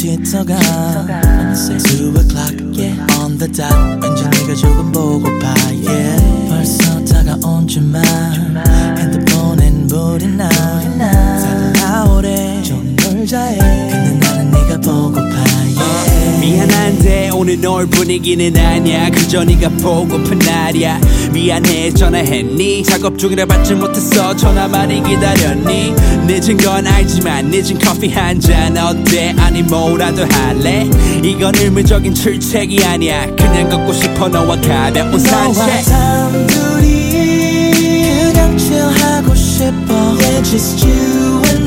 기터가 어느새 2 o'clock on the dot 왠지 네가 조금 보고파 벌써 다가온 주말 핸드폰엔 불이 나 다들 나오래 좀 놀자 해 근데 나는 네가 보고파 미안한데 오늘 널 분위기는 아니야 그저 네가 보고픈 날이야 미안해 전화했니 작업 중이라 받지 못했어 전화 많이 기다렸니 늦은 건 알지만 늦은 커피 한 잔 어때 아니 뭐라도 할래 이건 의무적인 출첵이 아니야 그냥 걷고 싶어 너와 가벼운 산책 너와 단둘이 그냥 chill하고 싶어 Yeah just you and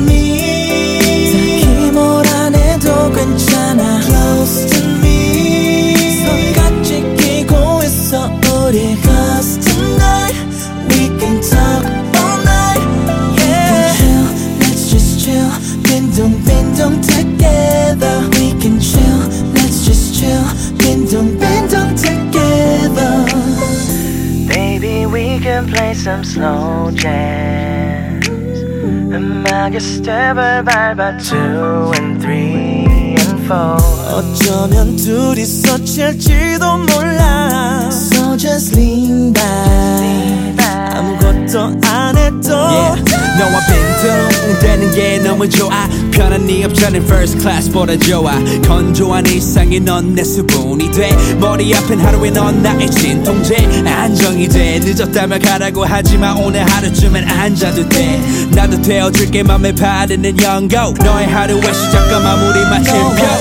me 딱히 뭘 안 해도 괜찮아 Close to me 손같이 끼고 있어 우리 Cause tonight we can talk all night Yeah we can chill let's just chill 빈둥빈둥 together We can chill let's just chill 빈둥빈둥 together Baby we can play some slow jams 음악의 스텝을 밟아 2 and 3 and 4 어쩌면 둘이서 칠지도 몰라 So just lean back 아무것도 안 해도 너와 빈둥대는 게 너무 좋아 편한 네 업자는 first class보다 좋아 건조한 일상에 넌 내 수분이 돼 머리 아픈 하루에 넌 나의 진통제 안정이 돼 늦었다면 가라고 하지만 오늘 하루쯤엔 앉아도 돼 나도 되어줄게 맘에 바르는 연고 너의 하루의 시작과 마무리 마침표 너와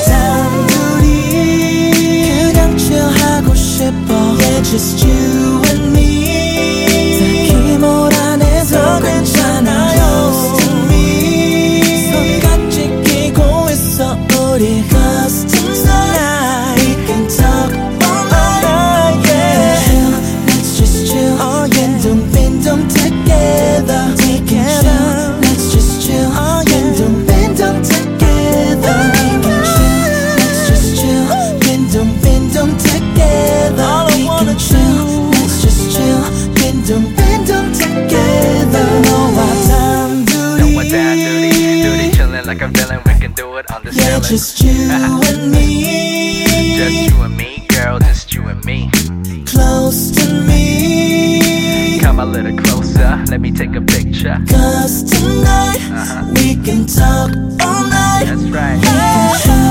단둘이 그냥 chill하고 싶어 Yeah just you and me 딱히 뭘 안 해도 괜찮아 Close to me 손같이 끼고 있어 우리 Cause tonight we can talk all night Yeah chill let's just chill 빈둥빈둥 together We can chill let's just chill 빈둥빈둥 together We can chill let's just chill 빈둥빈둥 together We can chill let's just chill 빈둥빈둥 together 너와 단둘이 둘이 chillin' like a villain we can do it on the Yeah ceiling just you and me Just you and me girl just you and me Close to me Come a little closer let me take a picture Cause tonight we can talk all night That's right We can chill